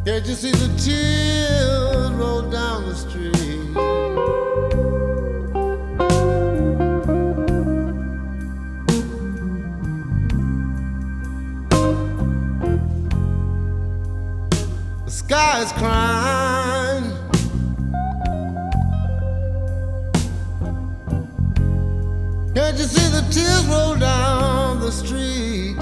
Can't you see the tears roll down the street? The sky is crying. Can't you see the tears roll down the street?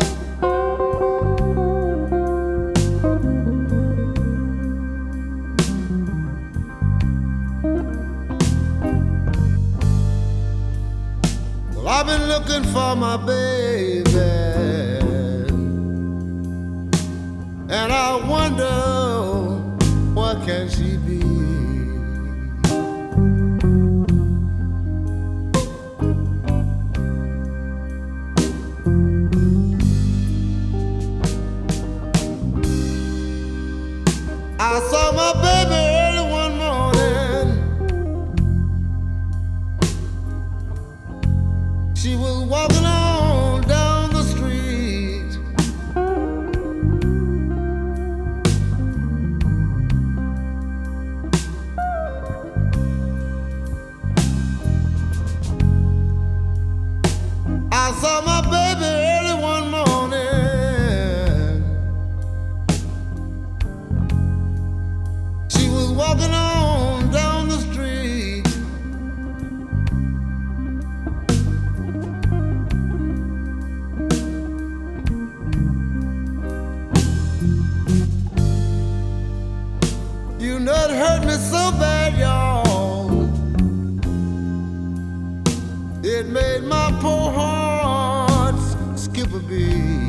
Well, I've been looking for my baby, and I wonder where can she be? I saw my baby early one morning. She was walking on down the street. I saw my baby early one morning. She was walking on down the street. You know it hurt me so bad, y'all. It made my poor heart skip a beat.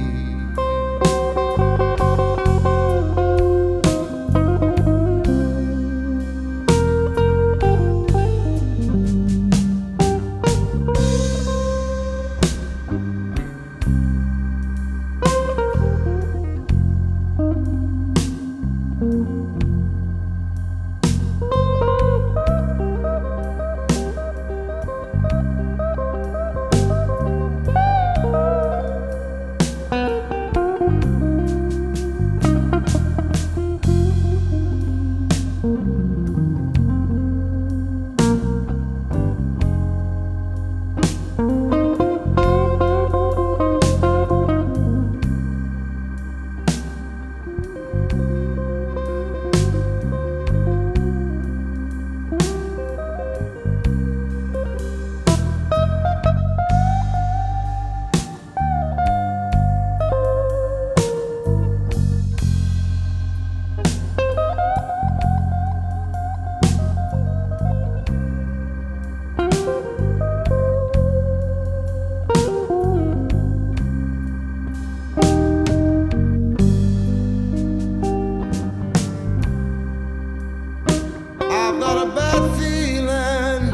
I've got a bad feeling.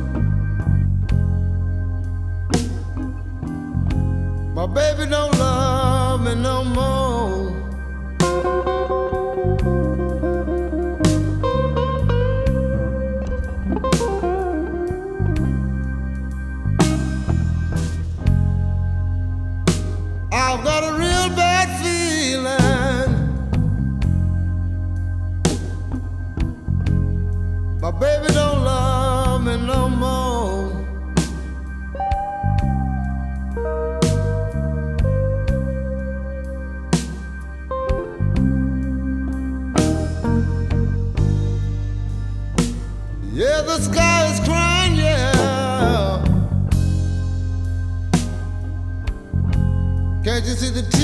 My baby don't love me no more. I've got a real bad feeling. My baby don't love me no more. Yeah, the sky is crying, yeah. Can't you see the